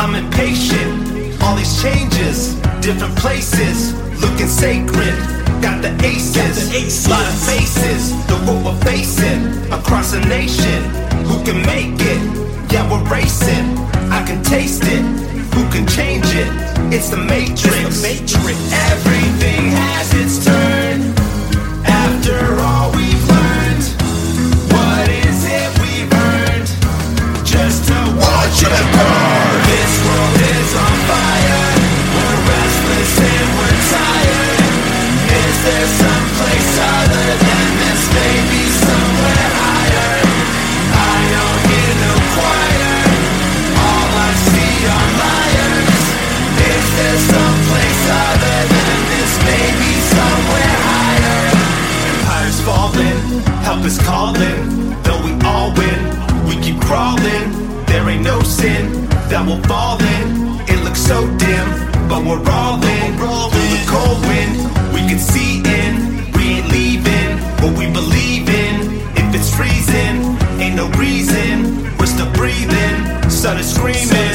I'm impatient, all these changes, different places, looking sacred. Got the aces, lot of faces, the what we're facing across the nation. Who can make it? Yeah, we're racing. I can taste it. Who can change it? It's the Matrix. Everything has its turn. After all we've learned, what is it we've earned? Just to watch it burn. This world is on fire. We're restless and we're tired. Is there some place other than this? Maybe somewhere higher. I don't hear no choir. All I see are liars. Is there some place other than this? Maybe somewhere higher. Empire's falling, help is calling. Though we all win, we keep crawling. There ain't no sin that will fall in. It looks so dim, but we're all in. Through the cold wind, we can see in. We ain't leaving what we believe in. If it's freezing, ain't no reason. We're still breathing, sun is screaming.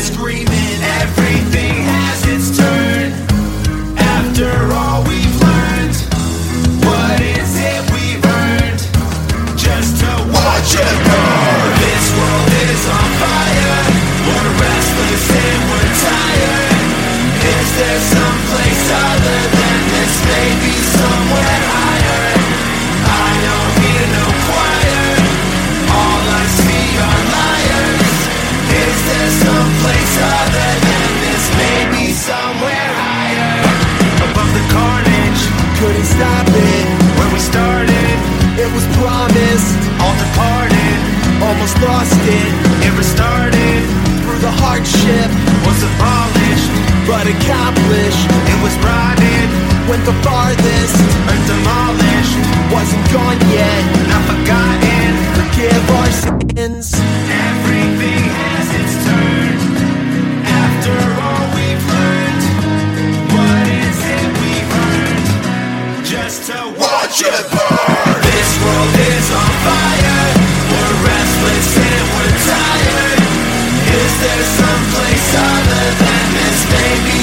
Everything has its turn. After all we've learned, what is it we've earned? Just to watch it burn. This world is on fire. We're restless and we're tired. Is there some place other than this? Maybe somewhere higher. I don't hear no choir. All I see are liars. Is there some place other than this? Maybe somewhere higher. Above the carnage, couldn't stop it. Where we started, it was promised. All departed, almost lost it. It restarted. Through the hardship, was abolished, but accomplished. It was rotted, went the farthest, and demolished. Wasn't gone yet, not forgotten. Forgive our sins. Everything has its turn. After all we've learned, what is it we've earned? Just to watch it burn. This world is on fire. We're restless and we're tired. Is there some place other than this? Maybe